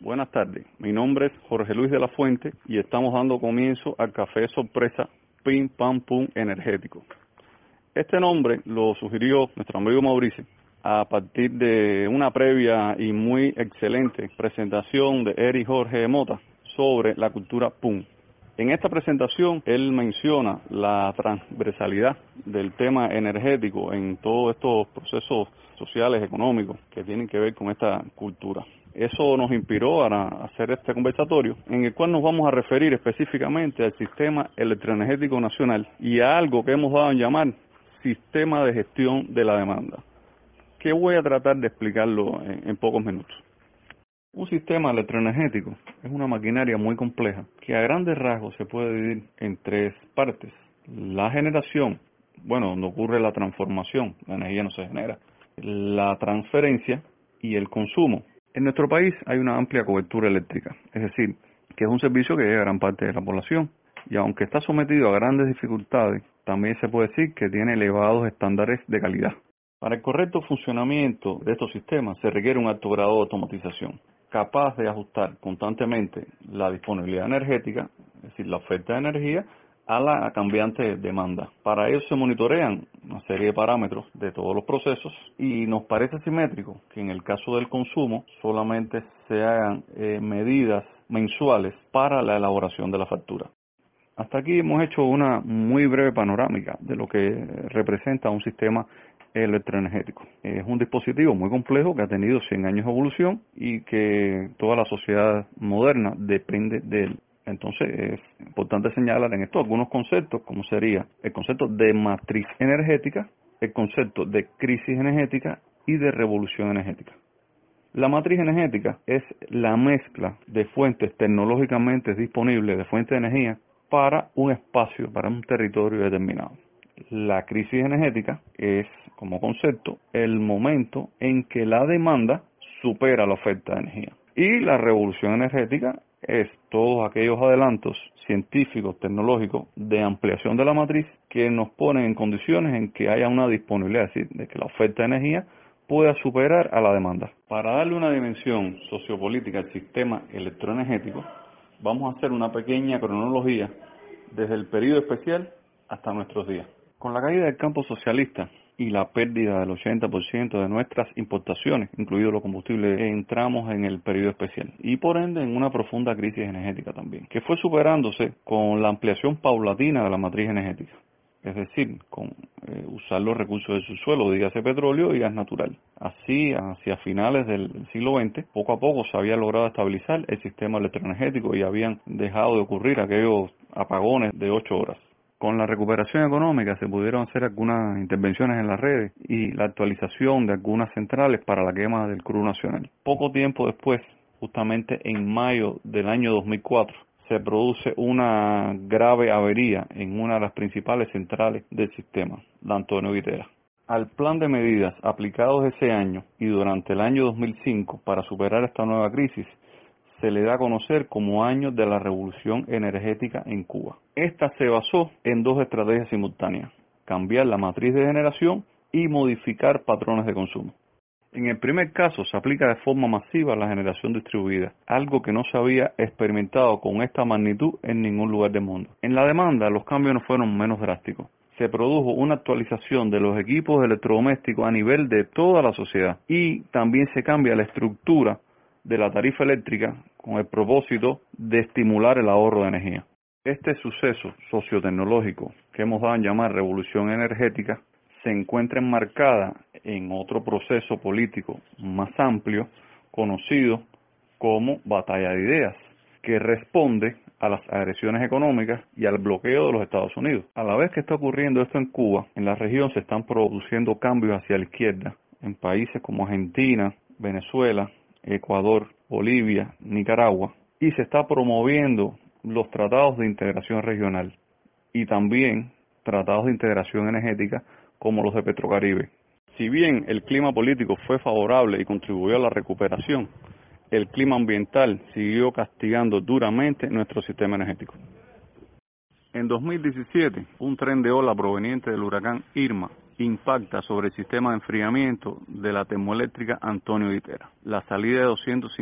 Buenas tardes, mi nombre es Jorge Luis de la Fuente y estamos dando comienzo al Café Sorpresa Pim Pam Pum Energético. Este nombre lo sugirió nuestro amigo Mauricio a partir de una previa y muy excelente presentación de Eric Jorge Mota sobre la cultura PUM. En esta presentación él menciona la transversalidad del tema energético en todos estos procesos sociales, económicos que tienen que ver con esta cultura. Eso nos inspiró a hacer este conversatorio en el cual nos vamos a referir específicamente al sistema electroenergético nacional y a algo que hemos dado en llamar sistema de gestión de la demanda, que voy a tratar de explicarlo en pocos minutos. Un sistema electroenergético es una maquinaria muy compleja que a grandes rasgos se puede dividir en tres partes. La generación, donde ocurre la transformación, la energía no se genera. La transferencia y el consumo. En nuestro país hay una amplia cobertura eléctrica, es decir, que es un servicio que llega a gran parte de la población y aunque está sometido a grandes dificultades, también se puede decir que tiene elevados estándares de calidad. Para el correcto funcionamiento de estos sistemas se requiere un alto grado de automatización, capaz de ajustar constantemente la disponibilidad energética, es decir, la oferta de energía, a la cambiante demanda. Para ello se monitorean una serie de parámetros de todos los procesos y nos parece simétrico que en el caso del consumo solamente se hagan medidas mensuales para la elaboración de la factura. Hasta aquí hemos hecho una muy breve panorámica de lo que representa un sistema electroenergético. Es un dispositivo muy complejo que ha tenido 100 años de evolución y que toda la sociedad moderna depende de él. Entonces es importante señalar en esto algunos conceptos, como sería el concepto de matriz energética, el concepto de crisis energética y de revolución energética. La matriz energética es la mezcla de fuentes tecnológicamente disponibles de fuentes de energía para un espacio, para un territorio determinado. La crisis energética es, como concepto, el momento en que la demanda supera la oferta de energía. Y la revolución energética es todos aquellos adelantos científicos, tecnológicos de ampliación de la matriz que nos ponen en condiciones en que haya una disponibilidad, es decir, de que la oferta de energía pueda superar a la demanda. Para darle una dimensión sociopolítica al sistema electroenergético, vamos a hacer una pequeña cronología desde el periodo especial hasta nuestros días. Con la caída del campo socialista y la pérdida del 80% de nuestras importaciones, incluidos los combustibles, entramos en el periodo especial y por ende en una profunda crisis energética también, que fue superándose con la ampliación paulatina de la matriz energética. Es decir, con usar los recursos del subsuelo, dígase petróleo y gas natural. Así, hacia finales del siglo XX, poco a poco se había logrado estabilizar el sistema electroenergético y habían dejado de ocurrir aquellos apagones de 8 horas. Con la recuperación económica se pudieron hacer algunas intervenciones en las redes y la actualización de algunas centrales para la quema del crudo nacional. Poco tiempo después, justamente en mayo del año 2004, se produce una grave avería en una de las principales centrales del sistema, la Antonio Guiterres. Al plan de medidas aplicados ese año y durante el año 2005 para superar esta nueva crisis, se le da a conocer como año de la revolución energética en Cuba. Esta se basó en dos estrategias simultáneas: cambiar la matriz de generación y modificar patrones de consumo. En el primer caso se aplica de forma masiva la generación distribuida, algo que no se había experimentado con esta magnitud en ningún lugar del mundo. En la demanda los cambios no fueron menos drásticos. Se produjo una actualización de los equipos electrodomésticos a nivel de toda la sociedad y también se cambia la estructura de la tarifa eléctrica con el propósito de estimular el ahorro de energía. Este suceso sociotecnológico que hemos dado en llamar revolución energética se encuentra enmarcada en otro proceso político más amplio conocido como batalla de ideas, que responde a las agresiones económicas y al bloqueo de los Estados Unidos. A la vez que está ocurriendo esto en Cuba, en la región se están produciendo cambios hacia la izquierda en países como Argentina, Venezuela, Ecuador, Bolivia, Nicaragua, y se está promoviendo los tratados de integración regional y también tratados de integración energética como los de Petrocaribe. Si bien el clima político fue favorable y contribuyó a la recuperación, el clima ambiental siguió castigando duramente nuestro sistema energético. En 2017, un tren de ola proveniente del huracán Irma impacta sobre el sistema de enfriamiento de la termoeléctrica Antonio Guitera. La salida de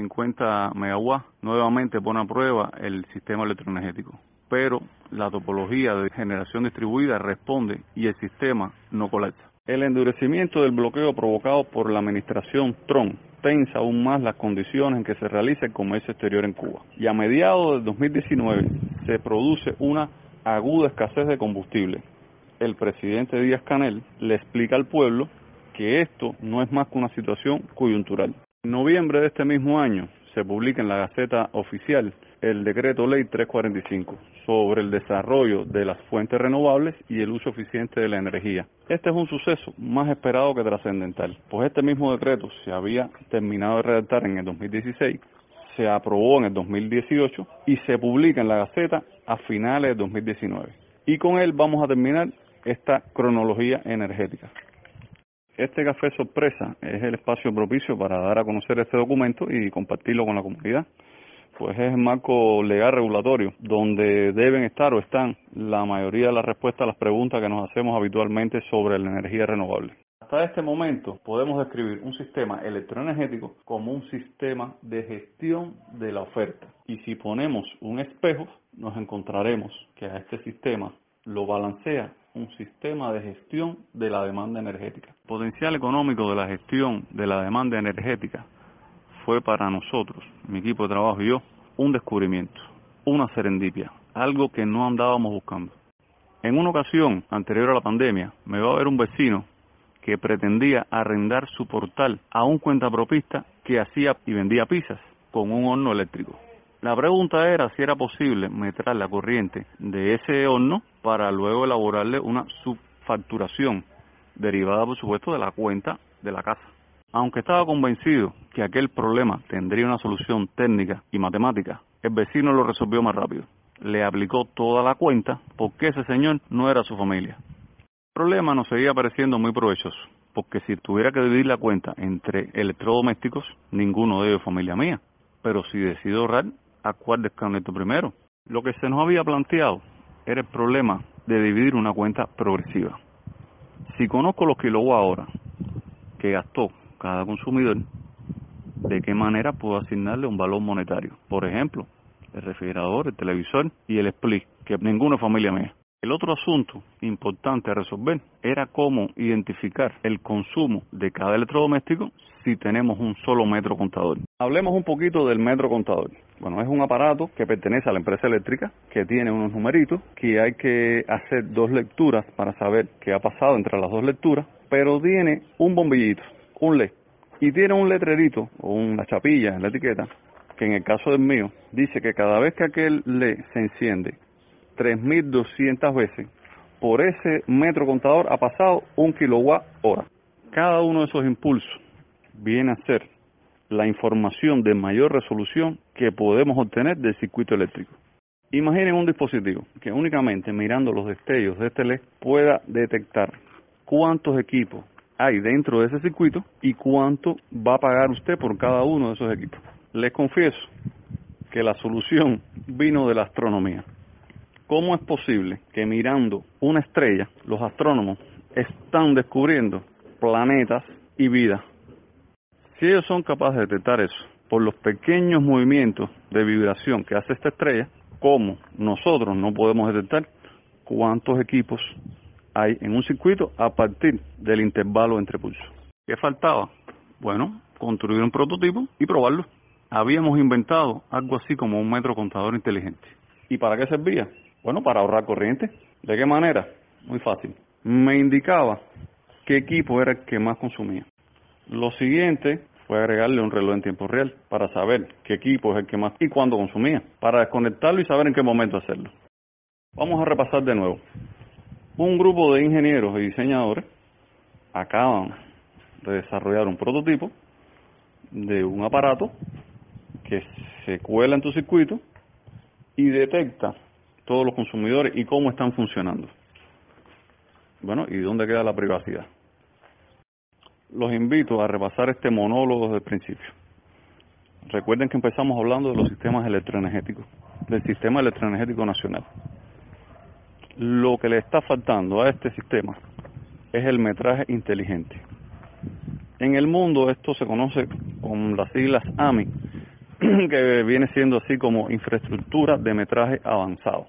250 megawatts nuevamente pone a prueba el sistema electroenergético, pero la topología de generación distribuida responde y el sistema no colapsa. El endurecimiento del bloqueo provocado por la administración Trump tensa aún más las condiciones en que se realiza el comercio exterior en Cuba. Y a mediados del 2019 se produce una aguda escasez de combustible. El presidente Díaz-Canel le explica al pueblo que esto no es más que una situación coyuntural. En noviembre de este mismo año se publica en la Gaceta Oficial el Decreto Ley 345 sobre el desarrollo de las fuentes renovables y el uso eficiente de la energía. Este es un suceso más esperado que trascendental, pues este mismo decreto se había terminado de redactar en el 2016, se aprobó en el 2018 y se publica en la Gaceta a finales de 2019. Y con él vamos a terminar esta cronología energética. Este café sorpresa es el espacio propicio para dar a conocer este documento y compartirlo con la comunidad. Pues es el marco legal regulatorio donde deben estar o están la mayoría de las respuestas a las preguntas que nos hacemos habitualmente sobre la energía renovable. Hasta este momento podemos describir un sistema electroenergético como un sistema de gestión de la oferta. Y si ponemos un espejo, nos encontraremos que a este sistema lo balancea un sistema de gestión de la demanda energética. El potencial económico de la gestión de la demanda energética fue para nosotros, mi equipo de trabajo y yo, un descubrimiento, una serendipia, algo que no andábamos buscando. En una ocasión anterior a la pandemia, me va a ver un vecino que pretendía arrendar su portal a un cuentapropista que hacía y vendía pizzas con un horno eléctrico. La pregunta era si era posible meter la corriente de ese horno para luego elaborarle una subfacturación derivada, por supuesto, de la cuenta de la casa. Aunque estaba convencido que aquel problema tendría una solución técnica y matemática, el vecino lo resolvió más rápido. Le aplicó toda la cuenta porque ese señor no era su familia. El problema nos seguía pareciendo muy provechoso, porque si tuviera que dividir la cuenta entre electrodomésticos, ninguno de ellos es familia mía. Pero si decido ahorrar, ¿a cuál desconecto primero? Lo que se nos había planteado era el problema de dividir una cuenta progresiva. Si conozco los kilowatt hora que gastó cada consumidor, ¿de qué manera puedo asignarle un valor monetario? Por ejemplo, el refrigerador, el televisor y el split, que ninguno es familia mía. El otro asunto importante a resolver era cómo identificar el consumo de cada electrodoméstico si tenemos un solo metro contador. Hablemos un poquito del metro contador. Bueno, es un aparato que pertenece a la empresa eléctrica, que tiene unos numeritos, que hay que hacer 2 lecturas para saber qué ha pasado entre las 2 lecturas, pero tiene un bombillito, un LED, y tiene un letrerito o una chapilla en la etiqueta, que en el caso del mío dice que cada vez que aquel LED se enciende 3.200 veces, por ese metro contador ha pasado 1 kilowatt hora. Cada uno de esos impulsos viene a ser la información de mayor resolución que podemos obtener del circuito eléctrico. Imaginen un dispositivo que únicamente mirando los destellos de este LED pueda detectar cuántos equipos hay dentro de ese circuito y cuánto va a pagar usted por cada uno de esos equipos. Les confieso que la solución vino de la astronomía. ¿Cómo es posible que mirando una estrella, los astrónomos están descubriendo planetas y vida? Si ellos son capaces de detectar eso por los pequeños movimientos de vibración que hace esta estrella, ¿cómo nosotros no podemos detectar cuántos equipos hay en un circuito a partir del intervalo entre pulsos? ¿Qué faltaba? Bueno, construir un prototipo y probarlo. Habíamos inventado algo así como un metro contador inteligente. ¿Y para qué servía? Bueno, para ahorrar corriente. ¿De qué manera? Muy fácil. Me indicaba qué equipo era el que más consumía. Lo siguiente fue agregarle un reloj en tiempo real para saber qué equipo es el que más y cuándo consumía, para desconectarlo y saber en qué momento hacerlo. Vamos a repasar de nuevo. Un grupo de ingenieros y diseñadores acaban de desarrollar un prototipo de un aparato que se cuela en tu circuito y detecta todos los consumidores y cómo están funcionando. Bueno, ¿y dónde queda la privacidad? Los invito a repasar este monólogo desde el principio. Recuerden que empezamos hablando de los sistemas electroenergéticos, del sistema electroenergético nacional. Lo que le está faltando a este sistema es el metraje inteligente. En el mundo esto se conoce con las siglas AMI, que viene siendo así como infraestructura de metraje avanzado.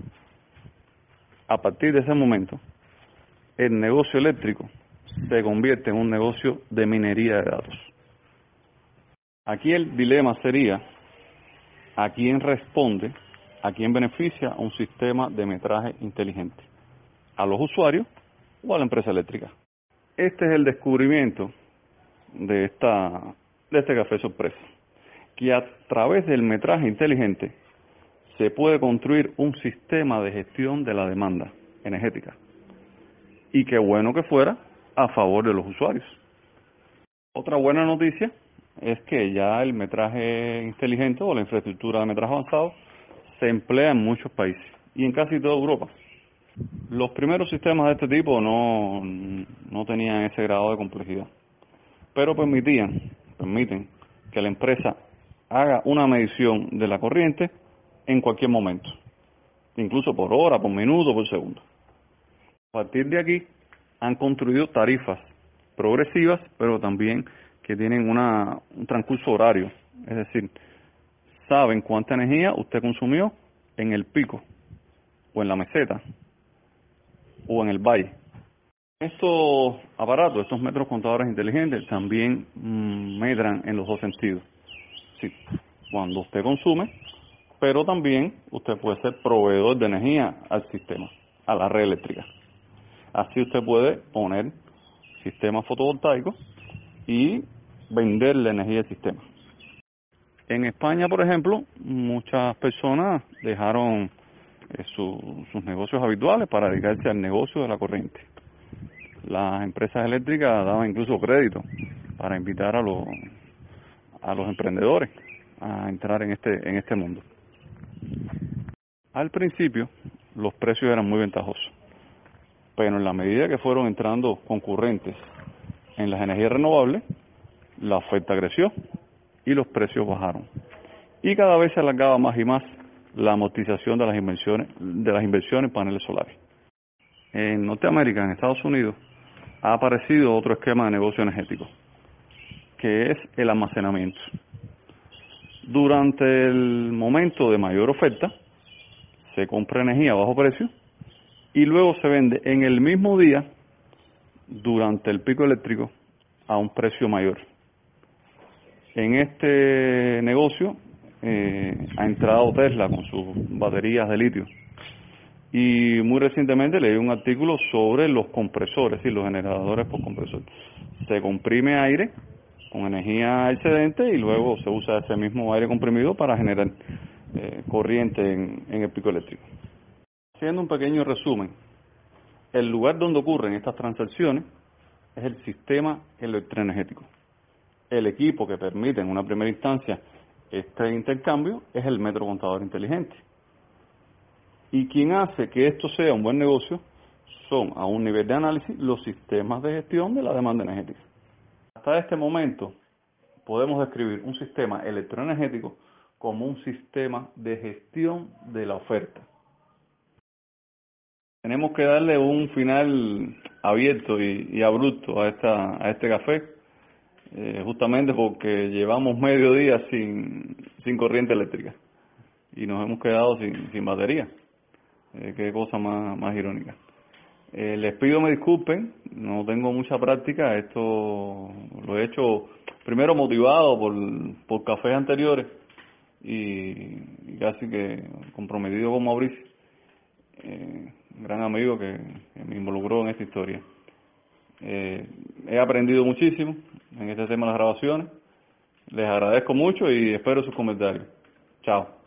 A partir de ese momento, el negocio eléctrico se convierte en un negocio de minería de datos. Aquí el dilema sería a quién responde, a quién beneficia un sistema de metraje inteligente, a los usuarios o a la empresa eléctrica. Este es el descubrimiento de este café sorpresa, que a través del metraje inteligente se puede construir un sistema de gestión de la demanda energética, y qué bueno que fuera a favor de los usuarios. Otra buena noticia es que ya el metraje inteligente o la infraestructura de metraje avanzado se emplea en muchos países y en casi toda Europa. Los primeros sistemas de este tipo no tenían ese grado de complejidad, pero permiten que la empresa haga una medición de la corriente en cualquier momento, incluso por hora, por minuto, por segundo. A partir de aquí han construido tarifas progresivas, pero también que tienen un transcurso horario, es decir, saben cuánta energía usted consumió en el pico, o en la meseta, o en el valle. Estos aparatos, estos metros contadores inteligentes, también medran en los dos sentidos. Sí, cuando usted consume, pero también usted puede ser proveedor de energía al sistema, a la red eléctrica. Así usted puede poner sistemas fotovoltaicos y vender la energía del sistema. En España, por ejemplo, muchas personas dejaron sus negocios habituales para dedicarse al negocio de la corriente. Las empresas eléctricas daban incluso crédito para invitar a los emprendedores a entrar en este mundo. Al principio, los precios eran muy ventajosos, pero en la medida que fueron entrando concurrentes en las energías renovables, la oferta creció y los precios bajaron. Y cada vez se alargaba más y más la amortización de las inversiones en paneles solares. En Norteamérica, en Estados Unidos, ha aparecido otro esquema de negocio energético, que es el almacenamiento. Durante el momento de mayor oferta, se compra energía a bajo precio y luego se vende en el mismo día, durante el pico eléctrico, a un precio mayor. En este negocio ha entrado Tesla con sus baterías de litio. Y muy recientemente leí un artículo sobre los compresores y los generadores por compresor. Se comprime aire con energía excedente y luego se usa ese mismo aire comprimido para generar corriente en el pico eléctrico. Haciendo un pequeño resumen, el lugar donde ocurren estas transacciones es el sistema electroenergético. El equipo que permite en una primera instancia este intercambio es el metro contador inteligente. Y quien hace que esto sea un buen negocio son, a un nivel de análisis, los sistemas de gestión de la demanda energética. Hasta este momento podemos describir un sistema electroenergético como un sistema de gestión de la oferta. Tenemos que darle un final abierto y abrupto a este café, justamente porque llevamos medio día sin corriente eléctrica y nos hemos quedado sin batería. Qué cosa más irónica. Les pido me disculpen, no tengo mucha práctica, esto lo he hecho primero motivado por cafés anteriores y casi que comprometido con Mauricio, gran amigo que me involucró en esta historia. He aprendido muchísimo en este tema de las grabaciones, les agradezco mucho y espero sus comentarios. Chao.